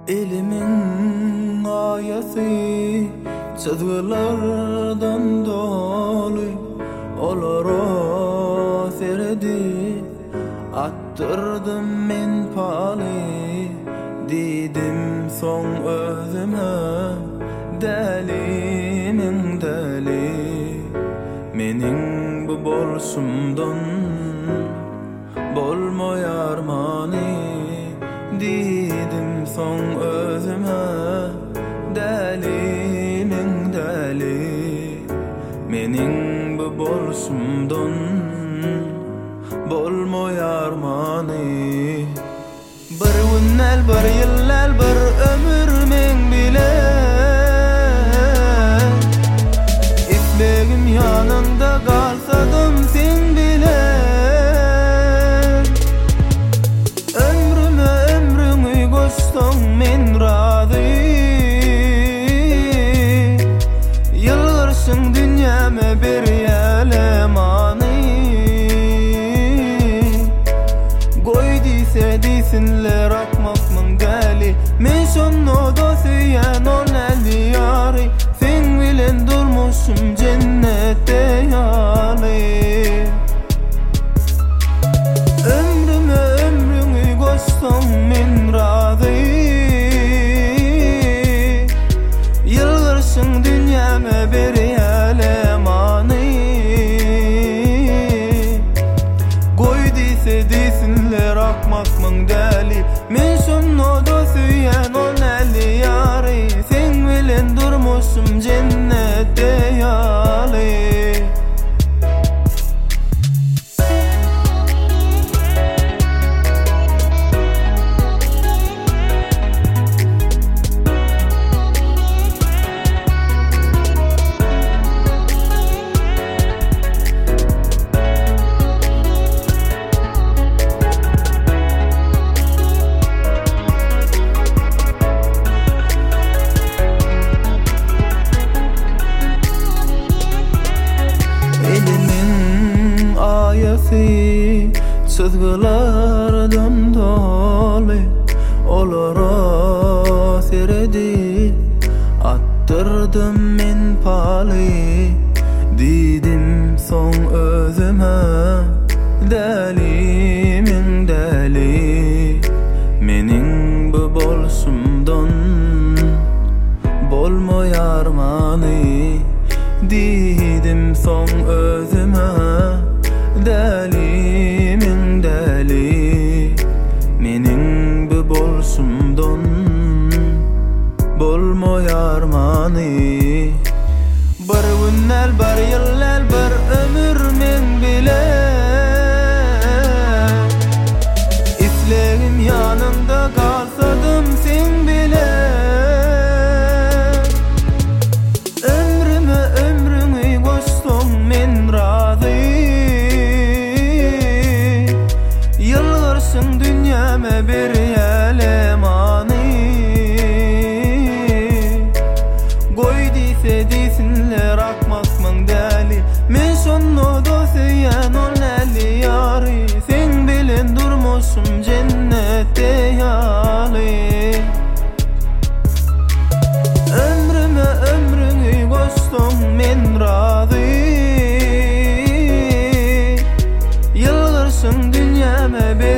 Elimin ayeti çizgilerden dolu, olara serdi attırdım men pali. Didim son özüme delimin deli, mening bu bolsumdan bolmoyar mani. Didim son özüme delimin deli, mening bu bolsumdan bolmoyar mani. Bir günnel, bir yıllal, bir ömür men bile İslegim yanında kalsadım sen bile. Ömrümü koştum men razı, yılgırsın dünyama bir yelemani. Goy dise desinler akmakmın deli, men şonu da süyen on eli yari. Sen bilen durmuşum cennette yali. Ömrümü koştum men razı, yılgırsın dünyama bir yelemani. Goy dise desinler akmakmın deli, men şonu da süyen on eli yari. Sen bilen durmuşum cennette yali. Elimin ayeti çizgilerden dolu, olara serdi attırdım men pali. Didim son özüme delimin deli, mening bu bolsumdan bolmoyar mani. Didim son özüme delimin deli, mening bu bolsumdan bolmoyar mani. Bir günnel, bir yıllal, bir ömür men bile İslegim yanında kalsadım sen bile. Ömrümü koştum men razı, yılgırsın dünyama bir yelemani. Goy dise desinler akmakmın deli, men şonu da süyen on eli yari. Sen bilen durmuşum cennette yali. Ömrümü koştum men razı, yılgırsın dünyama bir